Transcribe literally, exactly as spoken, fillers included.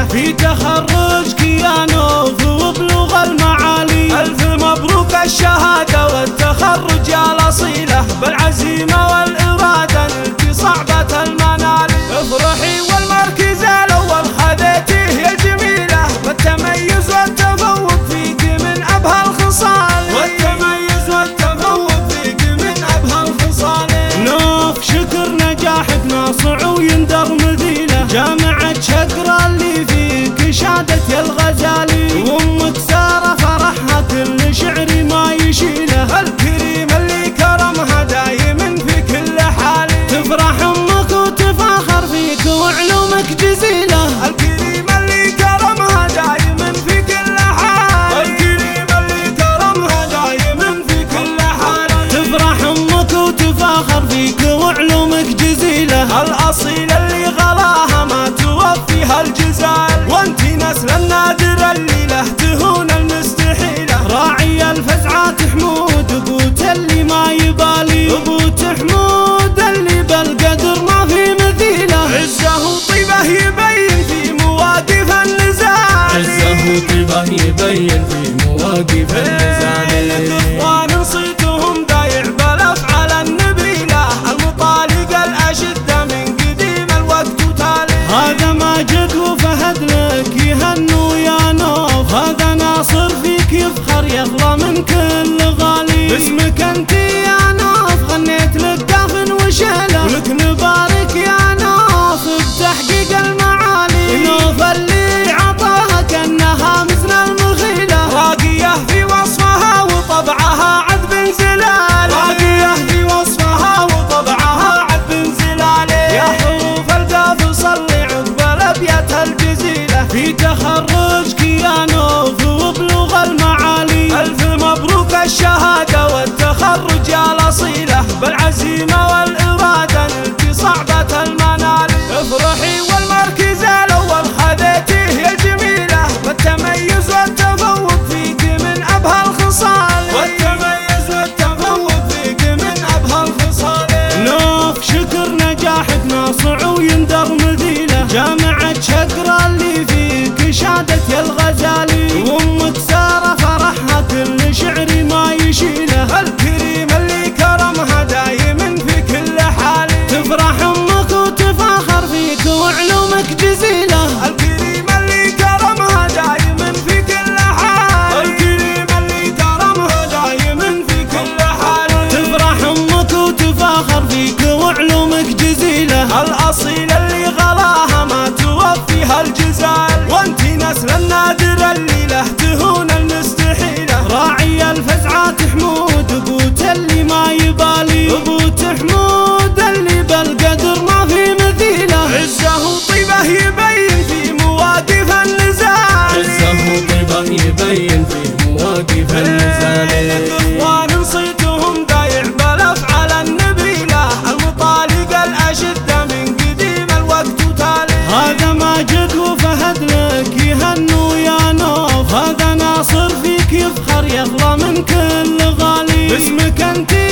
في تخرجك يا نوف وبلوغ المعالي. ألف مبروك الشهادة والتخرج يا الأصيلة، بالعزيمة والإرادة نلتي صعبة المنال. افرحي والمركز الأول خذيتيه يا جميلة، بالتميز والتفوق فيك من أبهى الخصال. والتميز والتفوق فيك من أبهى الخصال. نوف شكر نجاحك ناصع ويندر مثيله، جامعة شقرة اللي فيك شادت يا الغزالي. وامك سارة فرحها كل شعري ما يشيله، الكريم اللي كرمها دايم في كل حال. تفرح امك وتفاخر فيك وعلومك جزيلة، الكريم اللي كرمها دايم في كل حال. الكريم اللي كرمها دايم في كل حال. تفرح امك وتفاخر فيك وعلومك جزيلة، الأصيلة اللي غلاها ما توفيها الجزال. وانتي نسل النادر اللي له تهون المستحيلة، راعي الفزعات حمود ابوت اللي ما يبالي. ابوت حمود اللي بالقدر ما في مثيله، عزه وطيبه يبين في مواقف النزال. عزه وطيبه يبين في مواقف النزال. اخوان نصيتهم ضايع بالافعال النبيله، المطالق الاشده من قديم الوقت وتالي. هذا ماجد وفهد لك يهنوا يا نوف، هذا ناصر فيك يفخر يغلى من كل غالي. باسمك انت يا نوف غنيت لك دافن وشيله، ولك نبارك يا نوف بتحقيق المعالي. نوف اللي عطاها كانها مزن المخيله، راقيه في وصفها وطبعها عذب زلال. راقيه في وصفها وطبعها عذب زلال. يا حروف القاف صلي عقب الابيات الجزيله، في تخرجك يا نوف وبلوغ المعالي. ألف مبروك الشهادة والتخرج يا الأصيلة، بالعزيمة والإرادة نلتي صعبة المنال. افرحي والمركز الأول خذيتيه يا جميلة، بالتميز والتفوق فيك من أبهى الخصال. والتميز والتفوق فيك من أبهى الخصال. نوف شكر نجاحك ناصع ويندر مثيله، جامعة شقرة اللي فيك شادت يا الغزالي. وامك سارة فرحها كل شعري ما يشيله، الكريم اللي كرمها دايم في كل حال. تفرح امك وتفاخر فيك وعلومك جزيلة، الكريم اللي كرمها دايم في كل حال. الكريم اللي كرمها دايم في كل حال. تفرح امك وتفاخر فيك وعلومك جزيلة، الأصيلة اللي غلاها ما توفيها الجزال. وانتي نسل النادر اللي له تهون المستحيلة، راعي الفزعات حمود ابوت اللي ما يبالي. ابوت حمود اللي بالقدر ما في مثيله، عزه وطيبه يبين في مواقف النزال. عزه وطيبه يبين في مواقف النزال. اخوان نصيتهم ضايع بالافعال النبيله، المطالق الاشده من قديم الوقت وتالي. هذا ماجد وفهد لك يهنوا يا نوف، هذا ناصر فيك يفخر يغلى من كل غالي. باسمك انت